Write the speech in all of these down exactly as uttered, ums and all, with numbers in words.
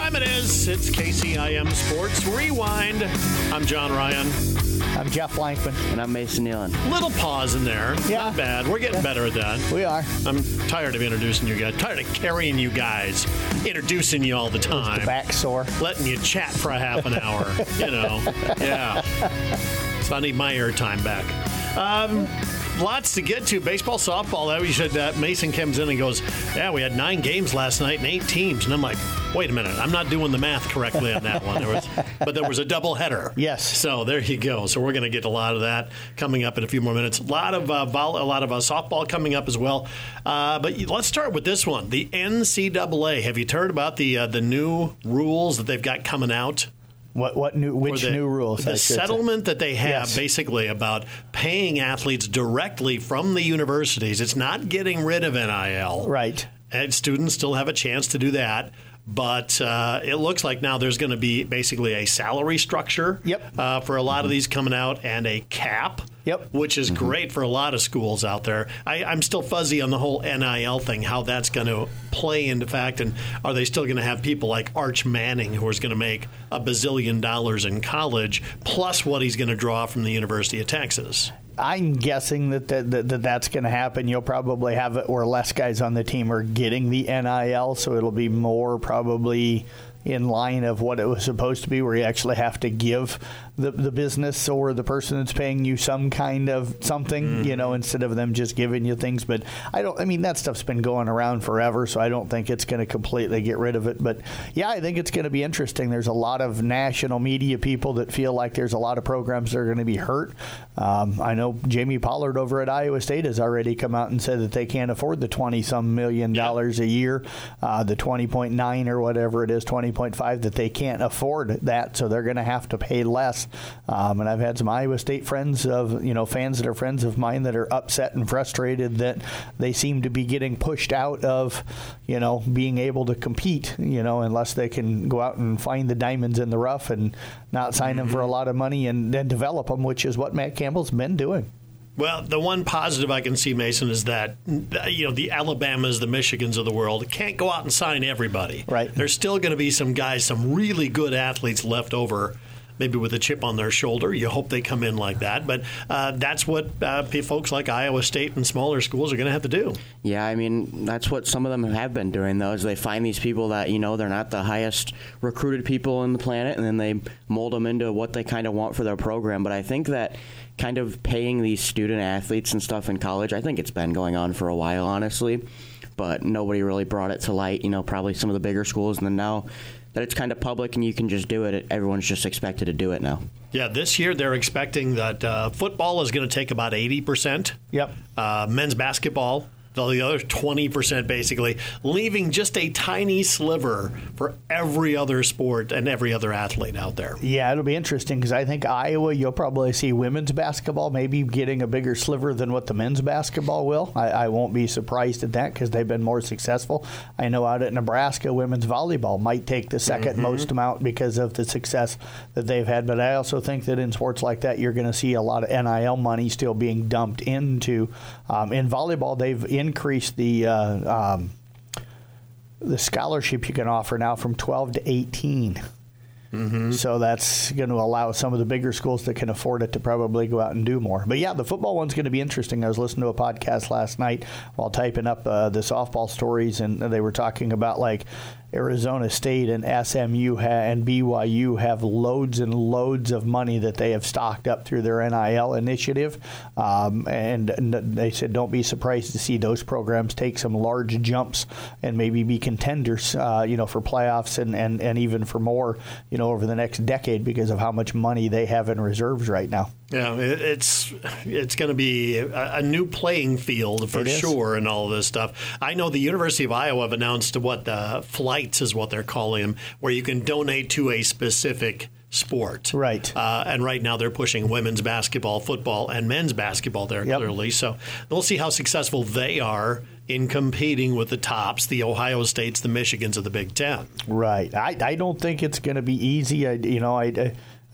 time it is. It's K C I M Sports Rewind. I'm John Ryan. I'm Jeff Blankman. And I'm Mason Nealon. Little pause in there. Yeah. Not bad. We're getting yeah. better at that. We are. I'm tired of introducing you guys. Tired of carrying you guys. Introducing you all the time. The back sore. Letting you chat for a half an hour. You know. Yeah. So I need my airtime back. Um... Lots to get to. Baseball, softball. That we should. Uh, Mason comes in and goes, "Yeah, we had nine games last night and eight teams." And I'm like, "Wait a minute, I'm not doing the math correctly on that one." There was, but there was a doubleheader. Yes. So there you go. So we're going to get a lot of that coming up in a few more minutes. A lot of uh, vol- a lot of uh, softball coming up as well. Uh, but let's start with this one. The N C double A. Have you heard about the uh, the new rules that they've got coming out? What what new which the, new rules? The settlement say. that they have yes. basically about paying athletes directly from the universities. It's not getting rid of N I L. Right. And students still have a chance to do that. But uh, it looks like now there's going to be basically a salary structure yep. uh, for a lot of these coming out and a cap, yep. which is mm-hmm. great for a lot of schools out there. I, I'm still fuzzy on the whole N I L thing, how that's going to play into fact, and are they still going to have people like Arch Manning who is going to make a bazillion dollars in college plus what he's going to draw from the University of Texas? I'm guessing that, that, that, that that's going to happen. You'll probably have it where less guys on the team are getting the N I L, so it'll be more probably in line of what it was supposed to be, where you actually have to give the the business or the person that's paying you some kind of something, mm. you know, instead of them just giving you things. But I don't, I mean, that stuff's been going around forever, so I don't think it's going to completely get rid of it. But yeah, I think it's going to be interesting. There's a lot of national media people that feel like there's a lot of programs that are going to be hurt. Um, I know Jamie Pollard over at Iowa State has already come out and said that they can't afford the twenty some million dollars a year, uh, the twenty point nine or whatever it is, twenty point five, that they can't afford that, so they're going to have to pay less. Um, and I've had some Iowa State friends of, you know, fans that are friends of mine that are upset and frustrated that they seem to be getting pushed out of, you know, being able to compete, you know, unless they can go out and find the diamonds in the rough and not sign mm-hmm. them for a lot of money and then develop them, which is what Matt Campbell's been doing. Well, the one positive I can see, Mason, is that, you know, the Alabamas, the Michigans of the world can't go out and sign everybody. Right. There's still going to be some guys, some really good athletes left over, maybe with a chip on their shoulder. You hope they come in like that. But uh, that's what uh, folks like Iowa State and smaller schools are going to have to do. Yeah, I mean, that's what some of them have been doing, though, is they find these people that, you know, they're not the highest recruited people on the planet, and then they mold them into what they kind of want for their program. But I think that kind of paying these student athletes and stuff in college, I think it's been going on for a while, honestly. But nobody really brought it to light, you know, probably some of the bigger schools. And then now that it's kind of public and you can just do it, everyone's just expected to do it now. Yeah, this year they're expecting that uh, football is going to take about eighty percent. Yep. Uh, men's basketball, the other twenty percent basically, leaving just a tiny sliver for every other sport and every other athlete out there. Yeah, it'll be interesting because I think Iowa, you'll probably see women's basketball maybe getting a bigger sliver than what the men's basketball will. I, I won't be surprised at that because they've been more successful. I know out at Nebraska, women's volleyball might take the second mm-hmm. most amount because of the success that they've had. But I also think that in sports like that, you're going to see a lot of N I L money still being dumped into. Um, in volleyball, they've in increase the uh, um, the scholarship you can offer now from twelve to eighteen. Mm-hmm. So that's going to allow some of the bigger schools that can afford it to probably go out and do more. But yeah, the football one's going to be interesting. I was listening to a podcast last night while typing up uh, the softball stories, and they were talking about like Arizona State and S M U ha- and B Y U have loads and loads of money that they have stocked up through their N I L initiative. Um, and, and they said don't be surprised to see those programs take some large jumps and maybe be contenders, uh, you know, for playoffs and, and, and even for more, you know, over the next decade because of how much money they have in reserves right now. Yeah, it's it's going to be a, a new playing field for sure and all of this stuff. I know the University of Iowa have announced what the flights is what they're calling them, where you can donate to a specific sport. Right. Uh, and right now they're pushing women's basketball, football, and men's basketball there yep. clearly. So we'll see how successful they are in competing with the tops, the Ohio States, the Michigans of the Big Ten. Right. I, I don't think it's going to be easy. I, you know, I,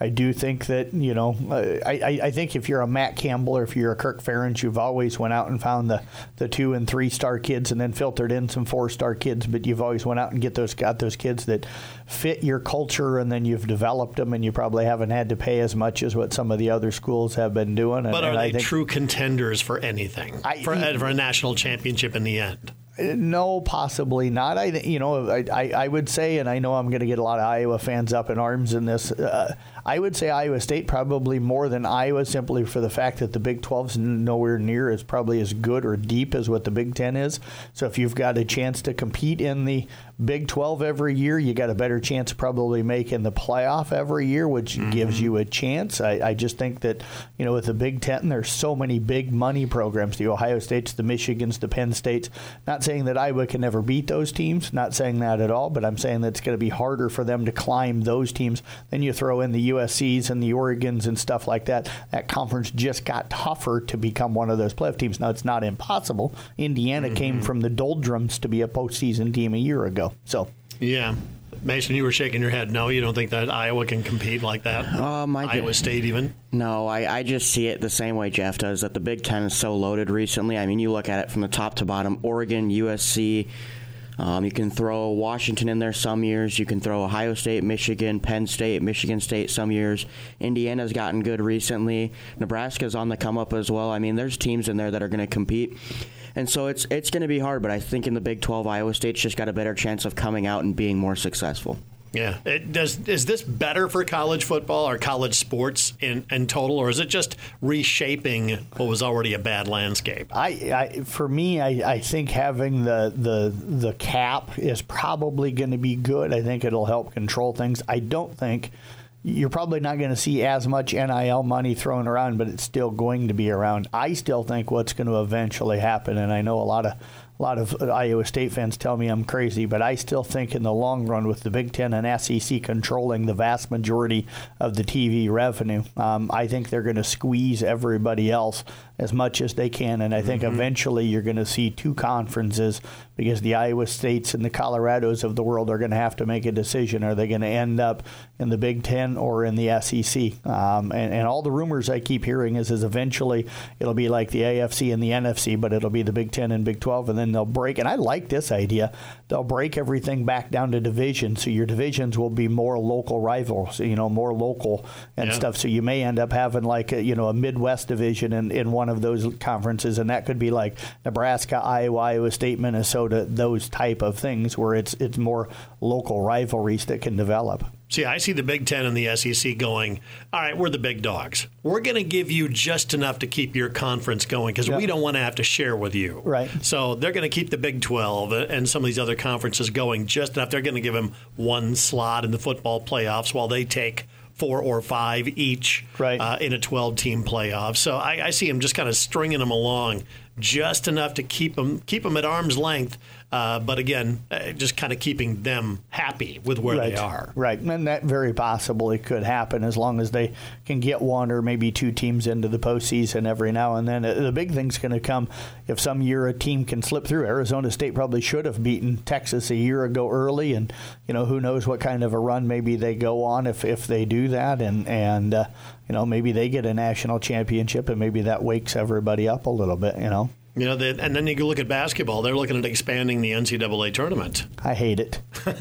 I do think that, you know, uh, I, I think if you're a Matt Campbell or if you're a Kirk Ferentz, you've always went out and found the, the two and three star kids and then filtered in some four star kids, but you've always went out and get those got those kids that fit your culture, and then you've developed them, and you probably haven't had to pay as much as what some of the other schools have been doing. And, but are and they I think, true contenders for anything, I, for, for a national championship in the end? No, possibly not. I, you know, I, I, I would say, and I know I'm going to get a lot of Iowa fans up in arms in this. Uh, I would say Iowa State probably more than Iowa, simply for the fact that the Big twelve's nowhere near as probably as good or deep as what the Big Ten is. So if you've got a chance to compete in the Big twelve every year, you got a better chance of probably making the playoff every year, which mm-hmm. gives you a chance. I, I just think that, you know, with the Big Ten, there's so many big money programs, the Ohio States, the Michigans, the Penn States. Not saying that Iowa can never beat those teams, not saying that at all, but I'm saying that it's going to be harder for them to climb those teams. Then you throw in the U S Cs and the Oregons and stuff like that. That conference just got tougher to become one of those playoff teams. Now, it's not impossible. Indiana mm-hmm. came from the doldrums to be a postseason team a year ago. So, yeah. Mason, you were shaking your head. No, you don't think that Iowa can compete like that? Um, I Iowa did. State even? No, I, I just see it the same way Jeff does, that the Big Ten is so loaded recently. I mean, you look at it from the top to bottom, Oregon, U S C. Um, you can throw Washington in there some years. You can throw Ohio State, Michigan, Penn State, Michigan State some years. Indiana's gotten good recently. Nebraska's on the come up as well. I mean, there's teams in there that are going to compete. And so it's it's going to be hard, but I think in the Big twelve, Iowa State's just got a better chance of coming out and being more successful. Yeah. It does. Is this better for college football or college sports in, in total, or is it just reshaping what was already a bad landscape? I, I for me, I, I think having the, the the cap is probably going to be good. I think it'll help control things. I don't think you're probably not going to see as much N I L money thrown around, but it's still going to be around. I still think what's going to eventually happen, and I know a lot of A lot of Iowa State fans tell me I'm crazy, but I still think in the long run, with the Big Ten and S E C controlling the vast majority of the T V revenue, um, I think they're going to squeeze everybody else as much as they can. And I think mm-hmm. eventually you're going to see two conferences, because the Iowa States and the Colorados of the world are going to have to make a decision. Are they going to end up in the Big Ten or in the S E C? Um, and, and all the rumors I keep hearing is, is eventually it'll be like the A F C and the N F C, but it'll be the Big Ten and Big twelve, and then they'll break. And I like this idea. They'll break everything back down to divisions, so your divisions will be more local rivals, you know, more local and yeah. stuff. So you may end up having like a, you know, a Midwest division in, in one of those conferences, and that could be like Nebraska, Iowa, Iowa State, Minnesota, those type of things where it's it's more local rivalries that can develop. See, I see the Big Ten and the S E C going, all right, we're the big dogs. We're going to give you just enough to keep your conference going, because yep. we don't want to have to share with you. Right. So they're going to keep the Big twelve and some of these other conferences going just enough. They're going to give them one slot in the football playoffs while they take four or five each right. uh, in a twelve-team playoff. So I, I see them just kind of stringing them along just enough to keep them, keep them at arm's length. Uh, but again, uh, just kind of keeping them happy with where right. they are. Right, and that very possibly could happen as long as they can get one or maybe two teams into the postseason every now and then. The big thing's going to come if some year a team can slip through. Arizona State probably should have beaten Texas a year ago early, and you know, who knows what kind of a run maybe they go on if, if they do that, and and uh, you know, maybe they get a national championship, and maybe that wakes everybody up a little bit, you know. You know, they, and then you can look at basketball. They're looking at expanding the N C double A tournament. I hate it.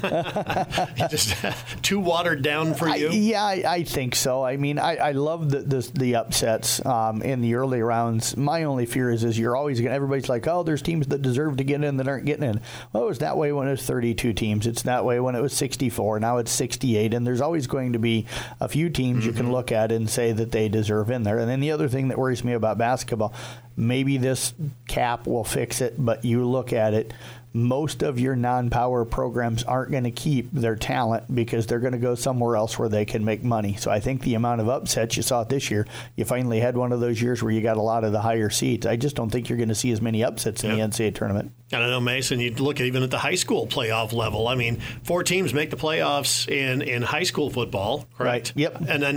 Just too watered down for you? I, yeah, I, I think so. I mean, I, I love the the, the upsets um, in the early rounds. My only fear is, is you're always going to, everybody's like, oh, there's teams that deserve to get in that aren't getting in. Well, it was that way when it was thirty-two teams. It's that way when it was sixty-four. Now it's sixty-eight. And there's always going to be a few teams mm-hmm. you can look at and say that they deserve in there. And then the other thing that worries me about basketball, maybe this cap will fix it, but you look at it, most of your non-power programs aren't going to keep their talent because they're going to go somewhere else where they can make money. So I think the amount of upsets you saw it this year, you finally had one of those years where you got a lot of the higher seeds. I just don't think you're going to see as many upsets in yep. the N C double A tournament. I don't know, Mason, you look at even at the high school playoff level. I mean, four teams make the playoffs in, in high school football, correct? Right. Yep. And then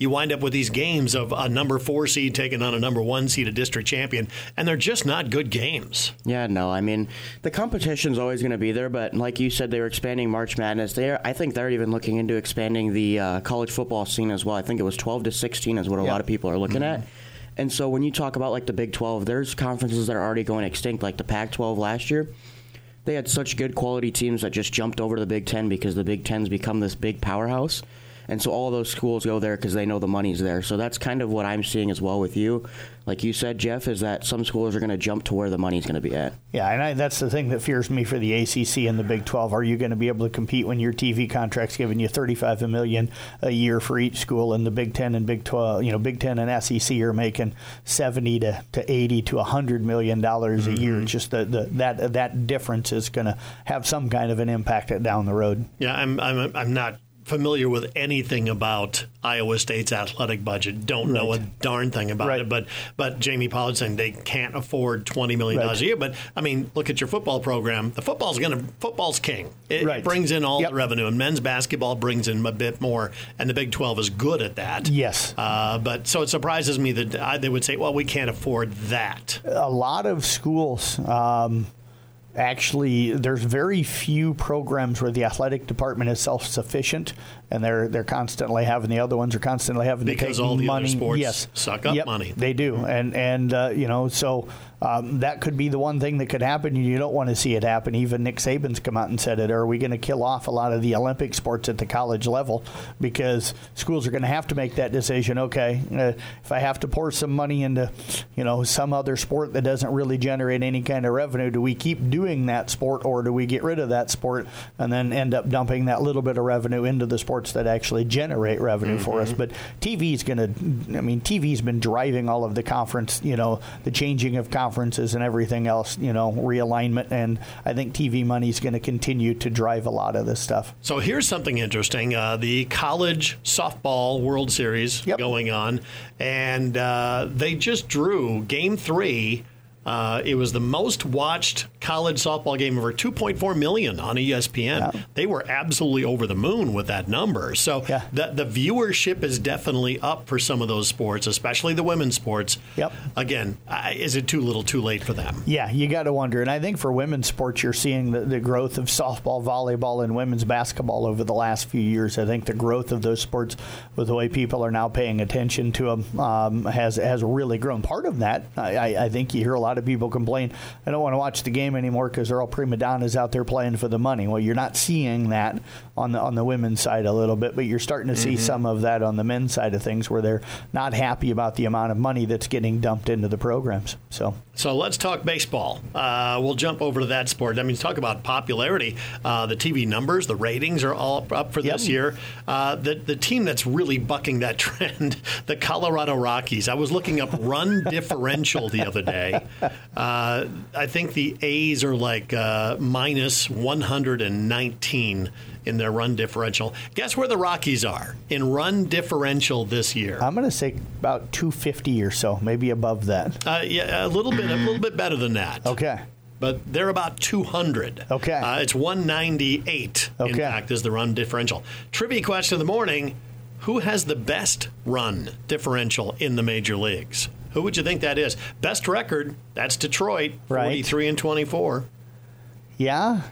you wind up with these games of a number four seed taking on a number one seed, a district champion, and they're just not good games. Yeah, no, I mean, the competition's always going to be there, but like you said, they were expanding March Madness. They're, I think they're even looking into expanding the uh, college football scene as well. I think it was twelve to sixteen is what a yeah. lot of people are looking mm-hmm. at. And so when you talk about like the Big twelve, there's conferences that are already going extinct, like the Pac twelve last year. They had such good quality teams that just jumped over to the Big Ten because the Big Ten's become this big powerhouse. And so all of those schools go there because they know the money's there. So that's kind of what I'm seeing as well with you. Like you said, Jeff, is that some schools are going to jump to where the money's going to be at. Yeah, and I, that's the thing that fears me for the A C C and the Big twelve. Are you going to be able to compete when your T V contract's giving you thirty-five million dollars a year for each school, and the Big Ten and Big twelve, you know, Big Ten and S E C are making seventy to eighty to one hundred million dollars a mm-hmm. year? Just the, the that that difference is going to have some kind of an impact down the road. Yeah, I'm I'm I'm not familiar with anything about Iowa State's athletic budget. Don't know right. a darn thing about right. it. But but Jamie Pollard saying they can't afford twenty million dollars right. a year. But I mean, look at your football program. The football's going to football's king. It, right. it brings in all yep. the revenue, and men's basketball brings in a bit more. And the Big twelve is good at that. Yes. Uh, but so it surprises me that I, they would say, well, we can't afford that. A lot of schools. Um, Actually, there's very few programs where the athletic department is self-sufficient, and they're they're constantly having the other ones are constantly having because to take all the money. Other sports yes, suck up yep, money. They do, and and uh, you know so. Um, that could be the one thing that could happen. You don't want to see it happen. Even Nick Saban's come out and said it. Are we going to kill off a lot of the Olympic sports at the college level? Because schools are going to have to make that decision. Okay, uh, if I have to pour some money into, you know, some other sport that doesn't really generate any kind of revenue, do we keep doing that sport, or do we get rid of that sport and then end up dumping that little bit of revenue into the sports that actually generate revenue mm-hmm. for us? But T V is going to. I mean, T V's been driving all of the conference. You know, the changing of conference. Conferences and everything else, you know, realignment, and I think T V money is going to continue to drive a lot of this stuff. So here's something interesting: uh, the college softball World Series yep. going on, and uh, they just drew Game Three. Uh, it was the most watched college softball game, over two point four million on E S P N. Yeah. They were absolutely over the moon with that number. So yeah. the, the viewership is definitely up for some of those sports, especially the women's sports. Yep. Again, uh, is it too little too late for them? Yeah, you got to wonder. And I think for women's sports, you're seeing the, the growth of softball, volleyball, and women's basketball over the last few years. I think the growth of those sports, with the way people are now paying attention to them, um, has, has really grown. Part of that, I, I think you hear a lot A lot of people complain, I don't want to watch the game anymore because they're all prima donnas out there playing for the money. Well, you're not seeing that on the on the women's side a little bit, but you're starting to see mm-hmm. some of that on the men's side of things, where they're not happy about the amount of money that's getting dumped into the programs. So, so let's talk baseball. Uh, we'll jump over to that sport. I mean, talk about popularity. Uh, the T V numbers, the ratings are all up for yep. this year. Uh, the the team that's really bucking that trend, the Colorado Rockies. I was looking up run differential the other day. Uh, I think the A's are like uh, minus one hundred nineteen in their run differential. Guess where the Rockies are in run differential this year? I'm going to say about two fifty or so, maybe above that. Uh, yeah, a little bit, a little bit better than that. Okay. But they're about two hundred. Okay. Uh, it's one ninety-eight, okay. in fact, is the run differential. Trivia question of the morning: who has the best run differential in the major leagues? Who would you think that is? Best record, that's Detroit, right. forty-three and twenty-four. Yeah.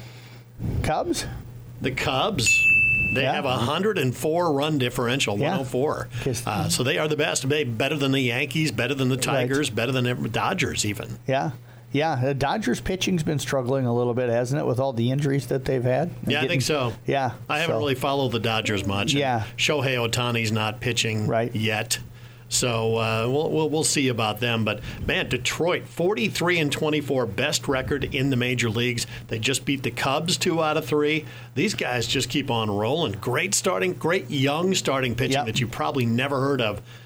Cubs? The Cubs, they yeah. have a one hundred four run differential, yeah. one oh four. Uh, so they are the best. They better than the Yankees, better than the Tigers, right. better than the Dodgers even. Yeah. Yeah, the Dodgers pitching's been struggling a little bit, hasn't it, with all the injuries that they've had? They're yeah, getting, I think so. Yeah. I haven't so. really followed the Dodgers much. Yeah. Shohei Ohtani's not pitching right. yet. So uh, we'll, we'll we'll see about them. But, man, Detroit, forty-three and twenty-four, best record in the major leagues. They just beat the Cubs two out of three. These guys just keep on rolling. Great starting, great young starting pitching yep. that you probably never heard of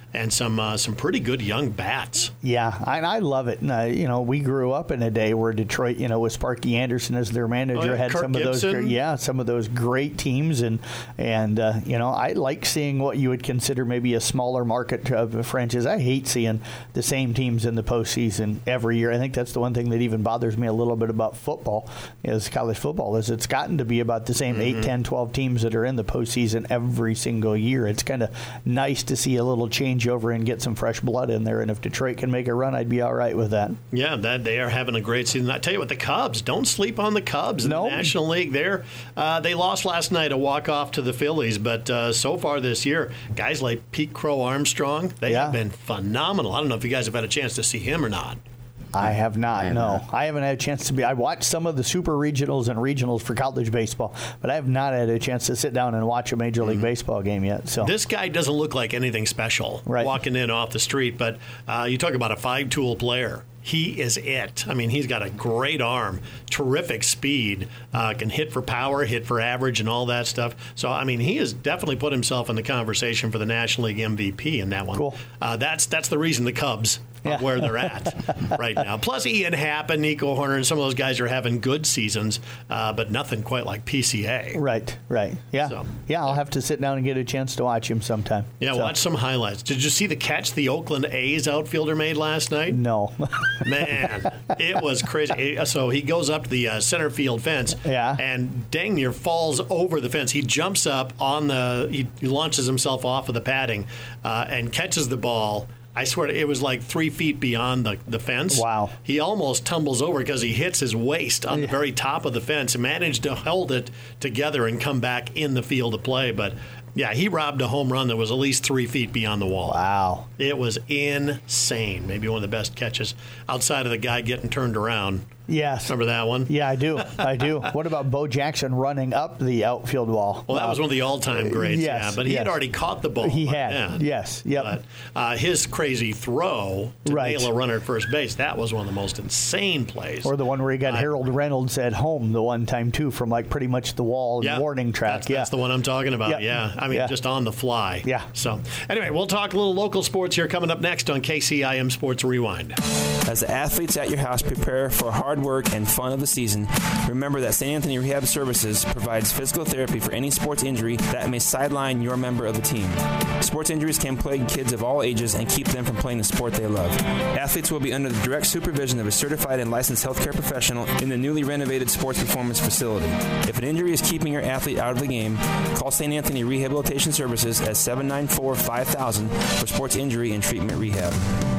and some uh, some pretty good young bats. Yeah, and I love it. And, uh, you know, we grew up in a day where Detroit, you know, with Sparky Anderson as their manager, oh, yeah. had Kirk some Gibson. of those, yeah, some of those great teams, and and uh, you know, I like seeing what you would consider maybe a smaller market of franchise. I hate seeing the same teams in the postseason every year. I think that's the one thing that even bothers me a little bit about football, is college football, is it's gotten to be about the same mm-hmm. eight, ten, twelve teams that are in the postseason every single year. It's kind of nice to see a little changeover and get some fresh blood in there. And if Detroit can make a run, I'd be all right with that. Yeah, that they are having a great season. I tell you what, the Cubs, don't sleep on the Cubs in nope. the National League. They're, uh, they lost last night, a walk-off to the Phillies, but uh, so far this year, guys like Pete Crow Armstrong, they yeah. have been phenomenal. I don't know if you guys have had a chance to see him or not. I have not, I no. not. I haven't had a chance to be. I watched some of the super regionals and regionals for college baseball, but I have not had a chance to sit down and watch a Major League mm-hmm. Baseball game yet. So this guy doesn't look like anything special right. walking in off the street, but uh, you talk about a five-tool player. He is it. I mean, he's got a great arm, terrific speed, uh, can hit for power, hit for average, and all that stuff. So, I mean, he has definitely put himself in the conversation for the National League M V P in that one. Cool. Uh, that's that's the reason the Cubs are yeah. where they're at right now. Plus, Ian Happ and Nico Horner and some of those guys are having good seasons, uh, but nothing quite like P C A. Right, right. Yeah, so, yeah. I'll have to sit down and get a chance to watch him sometime. Yeah, so. watch some highlights. Did you see the catch the Oakland A's outfielder made last night? No. Man, it was crazy. So he goes up to the uh, center field fence yeah. and dang near falls over the fence. He jumps up on the, he, he launches himself off of the padding uh, and catches the ball. I swear to, it was like three feet beyond the, the fence. Wow. He almost tumbles over because he hits his waist on the very top of the fence and managed to hold it together and come back in the field of play. But yeah, he robbed a home run that was at least three feet beyond the wall. Wow. It was insane. Maybe one of the best catches outside of the guy getting turned around. Yes. Remember that one? Yeah, I do. I do. What about Bo Jackson running up the outfield wall? Well, that uh, was one of the all-time greats. yes, yeah, but he yes. had already caught the ball. He had. Then. Yes. Yep. But uh, his crazy throw to right. nail a runner at first base, that was one of the most insane plays. Or the one where he got uh, Harold Reynolds at home the one time, too, from like pretty much the wall and yeah, warning track. That's, yeah. that's the one I'm talking about. Yep. Yeah. I mean, yeah. just on the fly. Yeah. So, anyway, we'll talk a little local sports here coming up next on K C I M Sports Rewind. As the athletes at your house prepare for hard work and fun of the season, remember that Saint Anthony Rehab Services provides physical therapy for any sports injury that may sideline your member of the team. Sports injuries can plague kids of all ages and keep them from playing the sport they love. Athletes will be under the direct supervision of a certified and licensed healthcare professional in the newly renovated sports performance facility. If an injury is keeping your athlete out of the game, call Saint Anthony Rehabilitation Services at seven nine four, five thousand for sports injury and treatment rehab.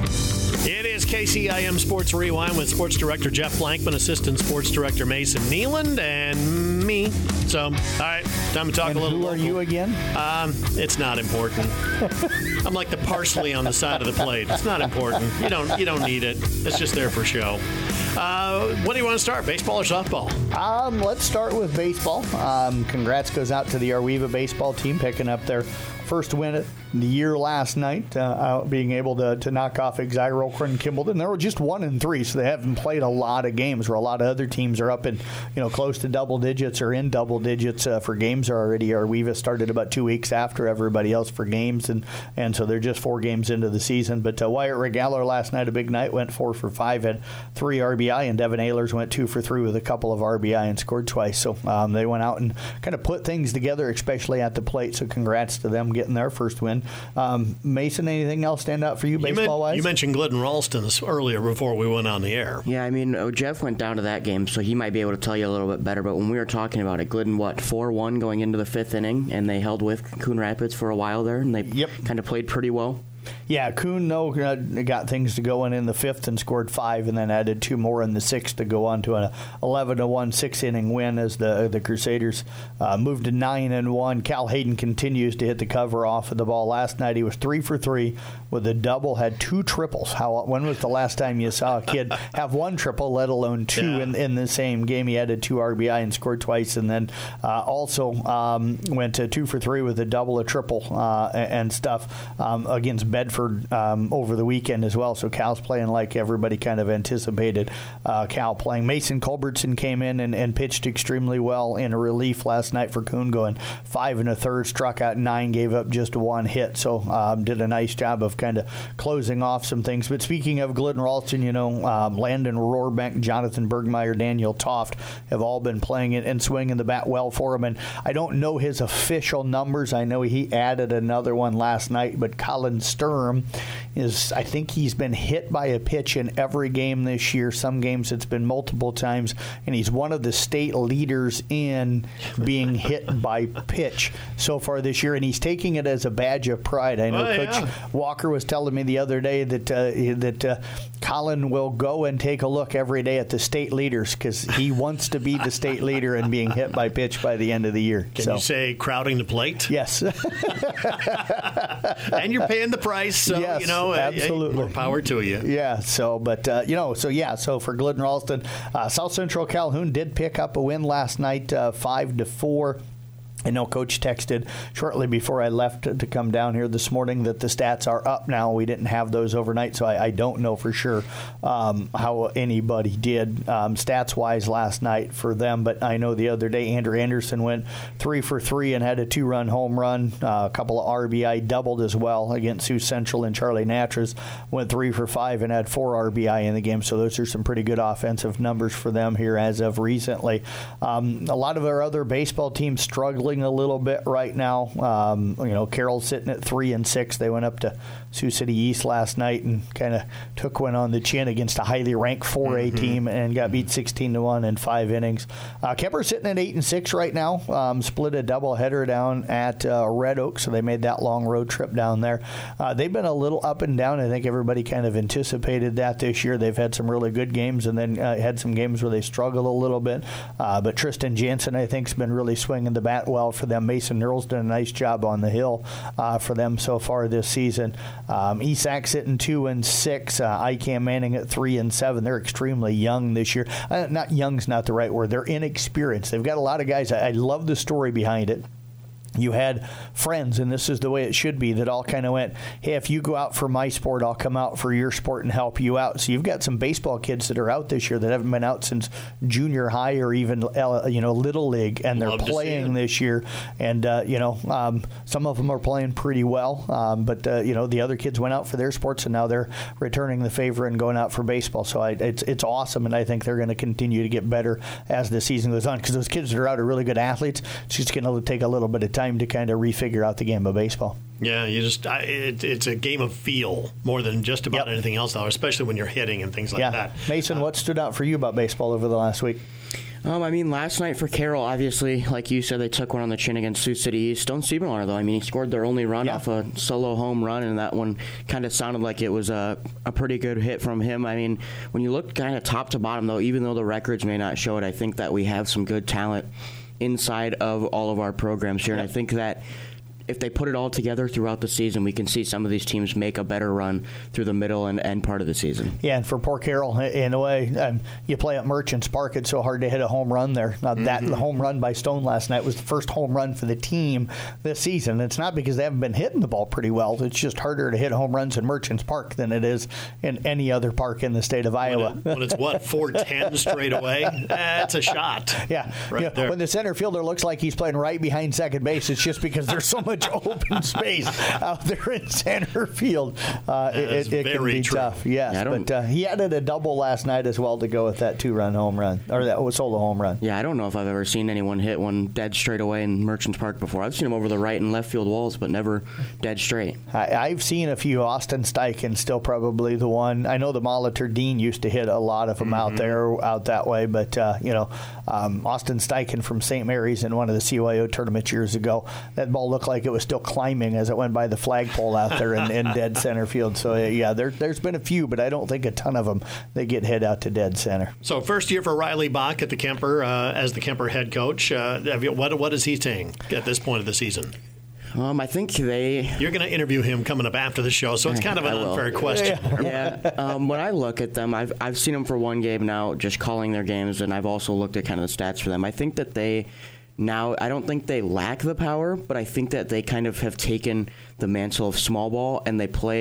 It is K C I M Sports Rewind with Sports Director Jeff Blankman, Assistant Sports Director Mason Nealand, and me. So, all right, time to talk and a little. Who are local. you again? Um, it's not important. I'm like the parsley on the side of the plate. It's not important. You don't. You don't need it. It's just there for show. Uh, what do you want to start? Baseball or softball? Um, let's start with baseball. Um, congrats goes out to the Arweva baseball team picking up their first win of the year last night, uh, out being able to, to knock off Exira and Kimballton. They were just one and three, so they haven't played a lot of games where a lot of other teams are up in, you know, close to double digits or in double digits uh, for games already. Arweva started about two weeks after everybody else for games, and, and so they're just four games into the season. But uh, Wyatt Regaller last night, a big night, went four for five, had three R B I, and Devin Ehlers went two for three with a couple of R B I and scored twice. So um, they went out and kind of put things together, especially at the plate. So congrats to them getting their first win. Um, Mason, anything else stand out for you, baseball-wise? You mentioned Glidden Ralston earlier before we went on the air. Yeah, I mean, oh, Jeff went down to that game, so he might be able to tell you a little bit better. But when we were talking about it, Glidden, what, four one going into the fifth inning, and they held with Coon Rapids for a while there, and they yep. kind of played pretty well. Yeah, Kuhn, no, got things to going in the fifth and scored five, and then added two more in the sixth to go on to an eleven to one six-inning win as the the Crusaders uh, moved to nine and one. Cal Hayden continues to hit the cover off of the ball. Last night he was three for three with a double, had two triples. How? When was the last time you saw a kid have one triple, let alone two yeah. in, in the same game? He added two R B I and scored twice, and then uh, also um, went to two for three with a double, a triple, uh, and stuff um, against Bedford. Medford um, over the weekend as well. So Cal's playing like everybody kind of anticipated uh, Cal playing. Mason Culbertson came in and, and pitched extremely well in relief last night for Kuhn, going five and a third, struck out nine, gave up just one hit. So um, did a nice job of kind of closing off some things. But speaking of Glidden Ralston, you know, um, Landon Rohrbeck, Jonathan Bergmeyer, Daniel Toft have all been playing it and swinging the bat well for him. And I don't know his official numbers. I know he added another one last night, but Colin Sturm is, I think he's been hit by a pitch in every game this year. Some games it's been multiple times, and he's one of the state leaders in being hit by pitch so far this year, and he's taking it as a badge of pride. I know oh, Coach yeah. Walker was telling me the other day that uh, that uh, Colin will go and take a look every day at the state leaders because he wants to be the state leader in being hit by pitch by the end of the year. Can so. you say crowding the plate? Yes. And you're paying the price, so, yes, you know, absolutely. More power to you. Yeah, so, but, uh, you know, so, yeah, so for Glidden Ralston, uh, South Central Calhoun did pick up a win last night, uh, five to four. I know Coach texted shortly before I left to come down here this morning that the stats are up now. We didn't have those overnight, so I, I don't know for sure um, how anybody did um, stats-wise last night for them. But I know the other day Andrew Anderson went three for three and had a two-run home run, uh, a couple of R B I, doubled as well against Sioux Central, and Charlie Natras went three for five and had four R B I in the game. So those are some pretty good offensive numbers for them here as of recently. Um, a lot of our other baseball teams struggling a little bit right now. Um, you know, Carroll's sitting at three and six. They went up to Sioux City East last night and kind of took one on the chin against a highly ranked four A mm-hmm. team and got beat sixteen to one in five innings. Uh, Kemper's sitting at eight and six right now. Um, split a doubleheader down at uh, Red Oak, so they made that long road trip down there. Uh, they've been a little up and down. I think everybody kind of anticipated that this year. They've had some really good games and then uh, had some games where they struggled a little bit. Uh, but Tristan Jansen, I think, has been really swinging the bat well for them. Mason Earl's done a nice job on the hill uh, for them so far this season. Um, E S A C sitting two and six. Uh, ICAM Manning at three and seven. They're extremely young this year. Uh, not young's not the right word. They're inexperienced. They've got a lot of guys. I, I love the story behind it. You had friends, and this is the way it should be, that all kind of went, hey, if you go out for my sport, I'll come out for your sport and help you out. So you've got some baseball kids that are out this year that haven't been out since junior high or even, uh, you know, Little League, and they're playing this year. And, uh, you know, um, some of them are playing pretty well. Um, but, uh, you know, the other kids went out for their sports, and now they're returning the favor and going out for baseball. So I, it's, it's awesome, and I think they're going to continue to get better as the season goes on because those kids that are out are really good athletes. It's just going to take a little bit of time to kind of refigure out the game of baseball. Yeah, you just I, it, it's a game of feel more than just about yep. anything else, though, especially when you're hitting and things like yeah. that. Mason, uh, what stood out for you about baseball over the last week? Um, I mean, last night for Carroll, obviously, like you said, they took one on the chin against Sioux City East. Stone Siebenlander, though, I mean, he scored their only run yeah. off a solo home run, and that one kind of sounded like it was a, a pretty good hit from him. I mean, when you look kind of top to bottom, though, even though the records may not show it, I think that we have some good talent inside of all of our programs here, yeah. and I think that if they put it all together throughout the season, we can see some of these teams make a better run through the middle and end part of the season. Yeah, and for poor Carroll, in a way, um, you play at Merchants Park, it's so hard to hit a home run there. Now, mm-hmm. that home run by Stone last night was the first home run for the team this season. It's not because they haven't been hitting the ball pretty well. It's just harder to hit home runs in Merchants Park than it is in any other park in the state of Iowa. When, it, when it's, what, four ten straight away? That's a shot. Yeah. Right you know, there. When the center fielder looks like he's playing right behind second base, it's just because there's so much open space out there in center field. Uh, it it can be true. tough, yes. Yeah, but uh, he added a double last night as well to go with that two-run home run, or that solo home run. Yeah, I don't know if I've ever seen anyone hit one dead straight away in Merchants Park before. I've seen them over the right and left field walls, but never dead straight. I, I've seen a few. Austin Steichen still probably the one. I know the Molitor Dean used to hit a lot of them mm-hmm. out there, out that way, but, uh, you know, um, Austin Steichen from Saint Mary's in one of the C Y O tournaments years ago, that ball looked like it was still climbing as it went by the flagpole out there in, in dead center field. So, yeah, there, there's been a few, but I don't think a ton of them that get hit out to dead center. So, first year for Riley Bach at the Kemper uh, as the Kemper head coach. Uh, have you, what, what is he saying at this point of the season? Um, I think they... You're going to interview him coming up after the show, so it's kind of an unfair question. Yeah. um, when I look at them, I've I've seen them for one game now, just calling their games, and I've also looked at kind of the stats for them. I think that they... Now, I don't think they lack the power, but I think that they kind of have taken the mantle of small ball, and they play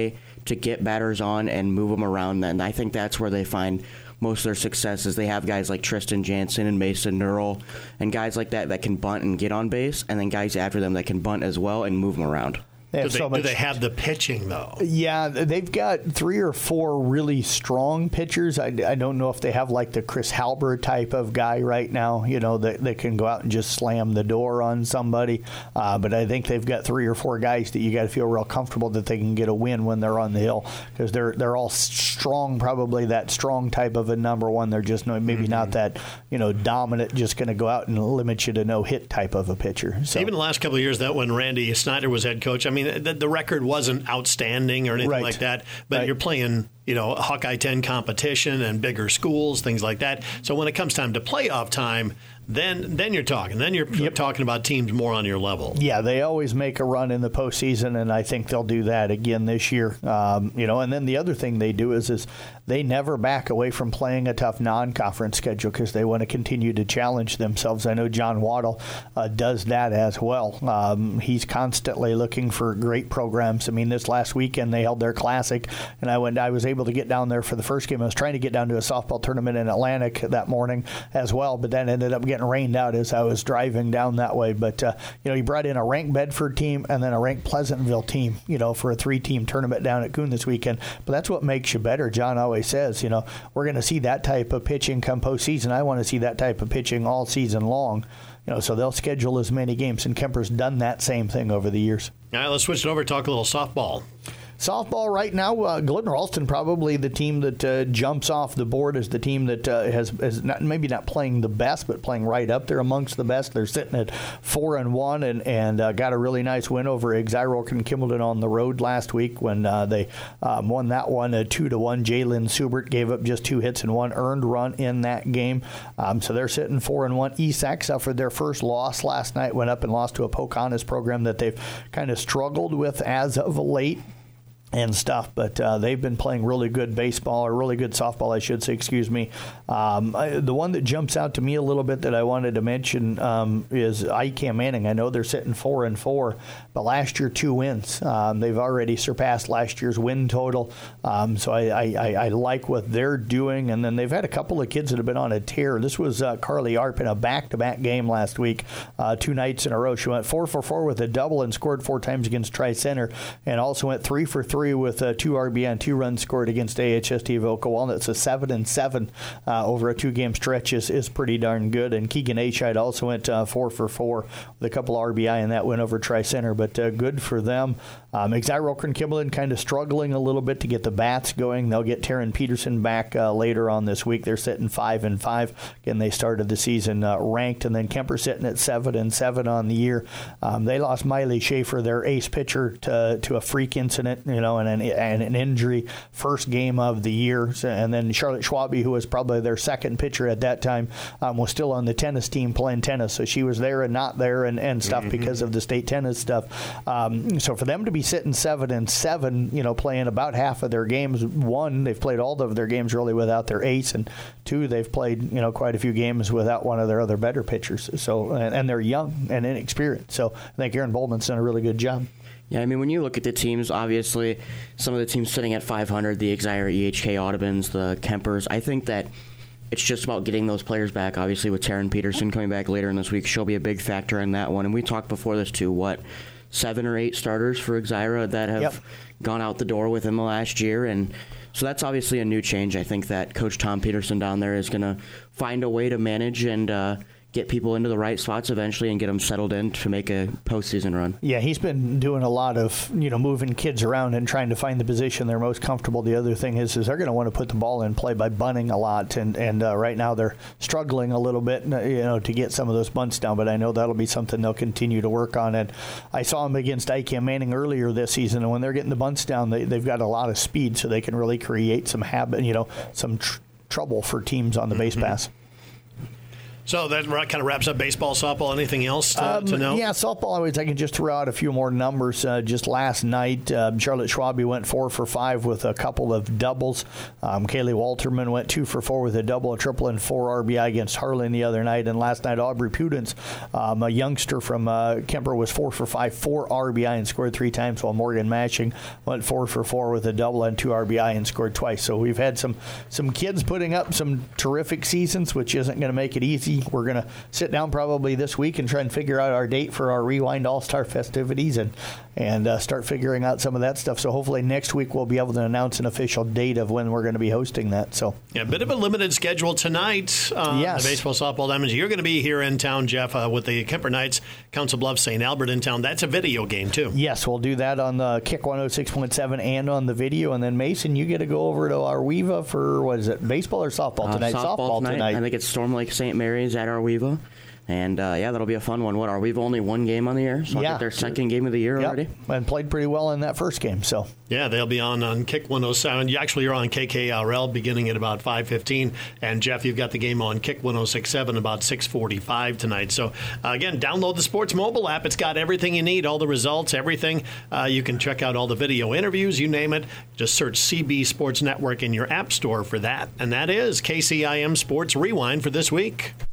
to get batters on and move them around. And I think that's where they find most of their success is they have guys like Tristan Jansen and Mason Nurl and guys like that that can bunt and get on base, and then guys after them that can bunt as well and move them around. They do, they, so much, do they have the pitching, though? Yeah, they've got three or four really strong pitchers. I, I don't know if they have like the Chris Halber type of guy right now, you know, that, that can go out and just slam the door on somebody. Uh, but I think they've got three or four guys that you got to feel real comfortable that they can get a win when they're on the hill, because they're they're all strong, probably that strong type of a number one. They're just no, maybe mm-hmm. not that, you know, dominant, just going to go out and limit you to no hit type of a pitcher. So. Even the last couple of years, that when Randy Snyder was head coach, I mean, the, the record wasn't outstanding or anything right. like that, but right. you're playing, you know, Hawkeye ten competition and bigger schools, things like that. So when it comes time to playoff time, then then you're talking. Then you're yep. talking about teams more on your level. Yeah, they always make a run in the postseason, and I think they'll do that again this year. Um, you know, and then the other thing they do is is they never back away from playing a tough non-conference schedule because they want to continue to challenge themselves. I know John Waddle uh, does that as well. Um, he's constantly looking for great programs. I mean, this last weekend they held their Classic, and I went. I was able to get down there for the first game. I was trying to get down to a softball tournament in Atlantic that morning as well, but then ended up getting rained out as I was driving down that way. But uh, you know, he brought in a ranked Bedford team and then a ranked Pleasantville team, you know, for a three-team tournament down at Coon this weekend. But that's what makes you better. John always says, you know, we're going to see that type of pitching come postseason. I want to see that type of pitching all season long. You know, so they'll schedule as many games, and Kemper's done that same thing over the years. All right, let's switch it over, talk a little softball. Softball right now, uh, Glidden-Ralston probably the team that uh, jumps off the board as the team that uh, has is not, maybe not playing the best, but playing right up there amongst the best. They're sitting at four and one, and and uh, got a really nice win over Exira and Kimballton on the road last week when uh, they um, won that one uh, two to one. Jalen Subert gave up just two hits and one earned run in that game, um, so they're sitting four and one. E S A C suffered their first loss last night, went up and lost to a Pocahontas program that they've kind of struggled with as of late and stuff, but uh, they've been playing really good baseball, or really good softball, I should say, excuse me. Um, I, the one that jumps out to me a little bit that I wanted to mention um, is I C A M Manning. I know they're sitting four and four, but last year two wins. Um, they've already surpassed last year's win total, um, so I, I, I like what they're doing. And then they've had a couple of kids that have been on a tear. This was uh, Carly Arp in a back-to-back game last week, uh, two nights in a row. She went four for four with a double and scored four times against Tri-Center, and also went three for three with uh, two R B I and two runs scored against A H S T of Oka Walnut. So seven and seven uh, over a two-game stretch is, is pretty darn good. And Keegan Achide also went uh, four for four with a couple R B I in that win over Tri-Center, but uh, good for them. Um, Exira and Kimballton kind of struggling a little bit to get the bats going. They'll get Taryn Peterson back uh, later on this week. They're sitting five and five. Again, they started the season uh, ranked, and then Kemper sitting at seven and seven on the year. Um, they lost Miley Schaefer, their ace pitcher, to to a freak incident, you know, and an, and an injury first game of the year. So, and then Charlotte Schwabe, who was probably their second pitcher at that time, um, was still on the tennis team playing tennis. So she was there and not there and, and stuff mm-hmm. because of the state tennis stuff. Um, so for them to be sitting seven and seven, you know, playing about half of their games. One, they've played all of their games really without their ace, and two, they've played, you know, quite a few games without one of their other better pitchers. So and, and they're young and inexperienced. So I think Aaron Bowman's done a really good job. Yeah, I mean, when you look at the teams, obviously, some of the teams sitting at five hundred, the Exira, E H K Audubons, the Kempers, I think that it's just about getting those players back. Obviously, with Taryn Peterson coming back later in this week, she'll be a big factor in that one. And we talked before this, too, what, seven or eight starters for Exira that have yep. gone out the door within the last year. And so that's obviously a new change. I think that Coach Tom Peterson down there is going to find a way to manage and uh, get people into the right spots eventually and get them settled in to make a postseason run. Yeah, he's been doing a lot of, you know, moving kids around and trying to find the position they're most comfortable. The other thing is, is they're going to want to put the ball in play by bunting a lot, and and uh, right now they're struggling a little bit, you know, to get some of those bunts down. But I know that'll be something they'll continue to work on. And I saw them against I C A M Manning earlier this season, and when they're getting the bunts down, they they've got a lot of speed, so they can really create some habit, you know, some tr- trouble for teams on the base mm-hmm. pass. So that kind of wraps up baseball, softball. Anything else to, um, to know? Yeah, softball. Always, I can just throw out a few more numbers. Uh, just last night, um, Charlotte Schwabe went four for five with a couple of doubles. Um, Kaylee Walterman went two for four with a double, a triple, and four R B I against Harlan the other night. And last night, Aubrey Pudens, um, a youngster from uh, Kemper, was four for five, four R B I, and scored three times. While Morgan Matching went four for four with a double and two R B I and scored twice. So we've had some some kids putting up some terrific seasons, which isn't going to make it easy. We're going to sit down probably this week and try and figure out our date for our Rewind All-Star festivities and and uh, start figuring out some of that stuff. So hopefully next week we'll be able to announce an official date of when we're going to be hosting that. So yeah, a bit of a limited schedule tonight. Uh, yes. The Baseball Softball Diamonds. You're going to be here in town, Jeff, uh, with the Kemper Knights, Council Bluffs, Saint Albert in town. That's a video game too. Yes, we'll do that on the Kick one oh six point seven and on the video. And then Mason, you get to go over to Arweva for what is it, baseball or softball tonight? Uh, softball, softball tonight. tonight. I think it's Storm Lake Saint Mary's at Arweva. And, uh, yeah, that'll be a fun one. What, Arweva only one game on the air? So yeah. I think their second game of the year yep. already. And played pretty well in that first game. So yeah, they'll be on on Kick one oh seven. You actually, you're on K K R L beginning at about five fifteen. And, Jeff, you've got the game on Kick one oh six point seven about six forty-five tonight. So, uh, again, download the Sports Mobile app. It's got everything you need, all the results, everything. Uh, you can check out all the video interviews, you name it. Just search C B Sports Network in your app store for that. And that is K C I M Sports Rewind for this week.